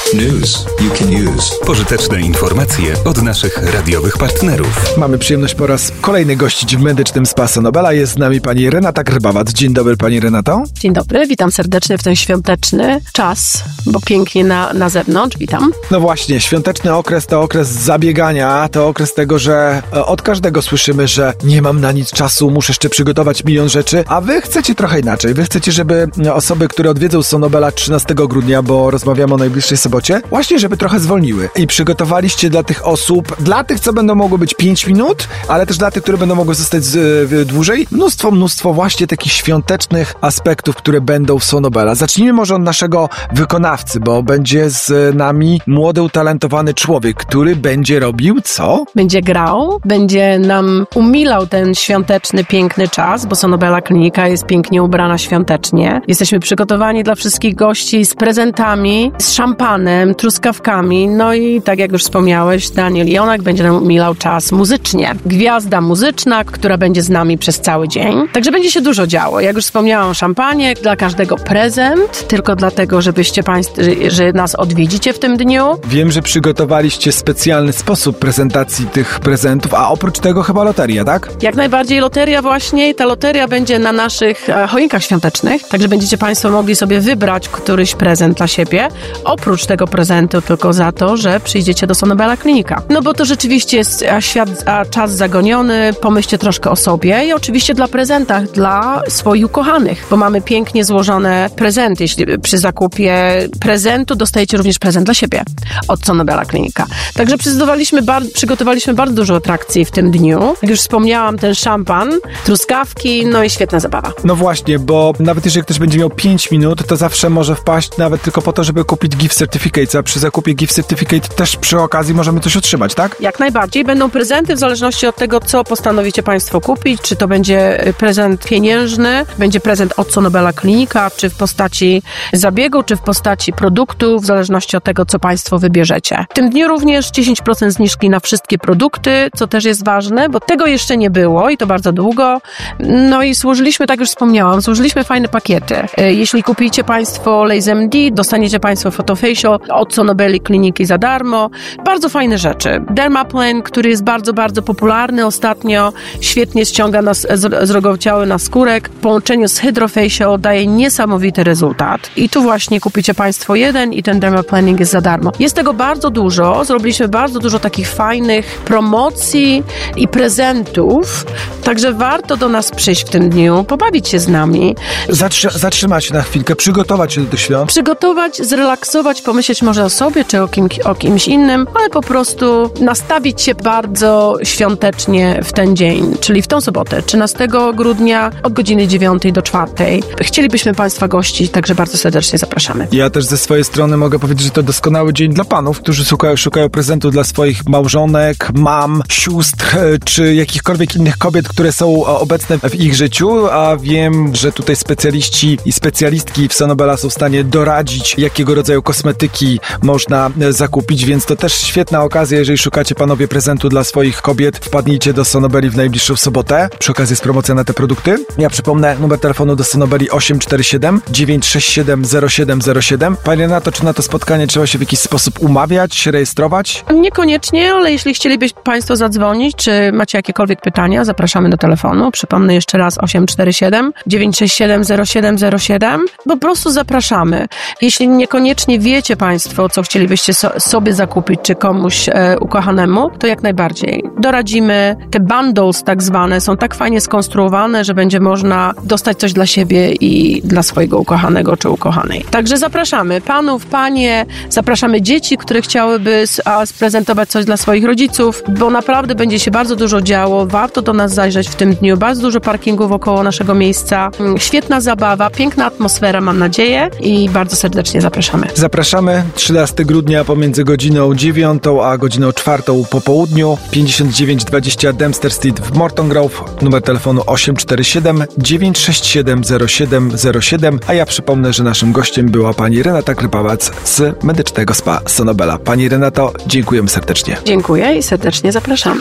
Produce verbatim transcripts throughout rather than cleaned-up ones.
News you can use. Pożyteczne informacje od naszych radiowych partnerów. Mamy przyjemność po raz kolejny gościć w medycznym Spa Sonobela. Jest z nami pani Renata Grbawac. Dzień dobry, pani Renato. Dzień dobry, witam serdecznie w ten świąteczny czas, bo pięknie na, na zewnątrz. Witam. No właśnie, świąteczny okres to okres zabiegania, to okres tego, że od każdego słyszymy, że nie mam na nic czasu, muszę jeszcze przygotować milion rzeczy, a wy chcecie trochę inaczej. Wy chcecie, żeby osoby, które odwiedzą Sonobela trzynastego grudnia, bo rozmawiamy o najbliższej sobocie, właśnie żeby trochę zwolniły. I przygotowaliście dla tych osób, dla tych, co będą mogły być pięć minut, ale też dla tych, które będą mogły zostać z, y, dłużej, mnóstwo, mnóstwo właśnie takich świątecznych aspektów, które będą w Sonobela. Zacznijmy może od naszego wykonawcy, bo będzie z nami młody, utalentowany człowiek, który będzie robił co? Będzie grał, będzie nam umilał ten świąteczny, piękny czas, bo Sonobela Klinika jest pięknie ubrana świątecznie. Jesteśmy przygotowani dla wszystkich gości z prezentami, z szampanem, truskawkami, no i tak jak już wspomniałeś, Daniel Jonak będzie nam umilał czas muzycznie. Gwiazda muzyczna, która będzie z nami przez cały dzień. Także będzie się dużo działo. Jak już wspomniałam o szampanie, dla każdego prezent, tylko dlatego, żebyście państwo, że, że nas odwiedzicie w tym dniu. Wiem, że przygotowaliście specjalny sposób prezentacji tych prezentów, a oprócz tego chyba loteria, tak? Jak najbardziej loteria właśnie. Ta loteria będzie na naszych e, choinkach świątecznych, także będziecie państwo mogli sobie wybrać któryś prezent dla siebie. Oprócz tego prezentu tylko za to, że przyjdziecie do Sonobela Klinika. No bo to rzeczywiście jest a świat, a czas zagoniony, pomyślcie troszkę o sobie i oczywiście dla prezentach dla swoich ukochanych, bo mamy pięknie złożone prezenty. Jeśli przy zakupie prezentu dostajecie również prezent dla siebie od Sonobela Klinika. Także przygotowaliśmy, bar- przygotowaliśmy bardzo dużo atrakcji w tym dniu. Jak już wspomniałam, ten szampan, truskawki, no i świetna zabawa. No właśnie, bo nawet jeżeli ktoś będzie miał pięć minut, to zawsze może wpaść nawet tylko po to, żeby kupić gift certificate, a przy zakupie gift certificate też przy okazji możemy coś otrzymać, tak? Jak najbardziej. Będą prezenty w zależności od tego, co postanowicie państwo kupić, czy to będzie prezent pieniężny, będzie prezent od Sonobela Klinika, czy w postaci zabiegu, czy w postaci produktu, w zależności od tego, co państwo wybierzecie. W tym dniu również dziesięć procent zniżki na wszystkie produkty, co też jest ważne, bo tego jeszcze nie było i to bardzo długo. No i złożyliśmy, tak już wspomniałam, złożyliśmy fajne pakiety. Jeśli kupicie państwo Lazy M D, dostaniecie państwo Photofacial od Sonobeli Kliniki za darmo. Bardzo fajne rzeczy. Dermaplane, który jest bardzo, bardzo popularny ostatnio, świetnie ściąga nas, zrogowaciały na skórek. W połączeniu z Hydrofacial daje niesamowity rezultat. I tu właśnie kupicie państwo jeden i ten dermaplaning jest za darmo. Jest tego bardzo dużo. Zrobiliśmy bardzo dużo takich fajnych promocji i prezentów. Także warto do nas przyjść w tym dniu, pobawić się z nami. Zatrzy- zatrzymać się na chwilkę, przygotować się do tych świąt. Przygotować, zrelaksować, pomyśleć może o sobie, czy o, kim, o kimś innym, ale po prostu nastawić się bardzo świątecznie w ten dzień, czyli w tą sobotę, trzynastego grudnia od godziny dziewiątej do czwartej. Chcielibyśmy państwa gościć, także bardzo serdecznie zapraszamy. Ja też ze swojej strony mogę powiedzieć, że to doskonały dzień dla panów, którzy szukają, szukają prezentu dla swoich małżonek, mam, sióstr, czy jakichkolwiek innych kobiet, które są obecne w ich życiu, a wiem, że tutaj specjaliści i specjalistki w Sonobela są w stanie doradzić, jakiego rodzaju kosmetyki można zakupić, więc to też świetna okazja, jeżeli szukacie panowie prezentu dla swoich kobiet, wpadnijcie do Sonobeli w najbliższą sobotę. Przy okazji jest promocja na te produkty. Ja przypomnę numer telefonu do Sonobeli osiem cztery siedem dziewięć sześć siedem zero siedem zero siedem. Panie Renato, czy na to spotkanie trzeba się w jakiś sposób umawiać, rejestrować? Niekoniecznie, ale jeśli chcielibyście państwo zadzwonić, czy macie jakiekolwiek pytania, zapraszamy do telefonu. Przypomnę jeszcze raz osiem cztery siedem dziewięć sześć siedem zero siedem zero siedem. Po prostu zapraszamy. Jeśli niekoniecznie wiecie państwo, co chcielibyście so- sobie zakupić, czy komuś e, ukochanemu, to jak najbardziej. Doradzimy. Te bundles tak zwane są tak fajnie skonstruowane, że będzie można dostać coś dla siebie i dla swojego ukochanego czy ukochanej. Także zapraszamy panów, panie, zapraszamy dzieci, które chciałyby a, sprezentować coś dla swoich rodziców, bo naprawdę będzie się bardzo dużo działo. Warto do nas zajrzeć w tym dniu. Bardzo dużo parkingów około naszego miejsca. Świetna zabawa, piękna atmosfera, mam nadzieję, i bardzo serdecznie zapraszamy. Zapraszamy trzynastego grudnia pomiędzy godziną dziewiątą a godziną czwartą po południu, pięćdziesiąt dziewięć dwadzieścia Dempster Street w Morton Grove, numer telefonu osiem cztery siedem dziewięć sześć siedem zero siedem zero siedem, a ja przypomnę, że naszym gościem była pani Renata Grbawac z medycznego Spa Sonobela. Pani Renato, dziękujemy serdecznie. Dziękuję i serdecznie zapraszamy.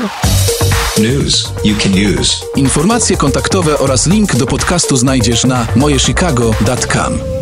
News you can use. Informacje kontaktowe oraz link do podcastu znajdziesz na moje chicago kropka com.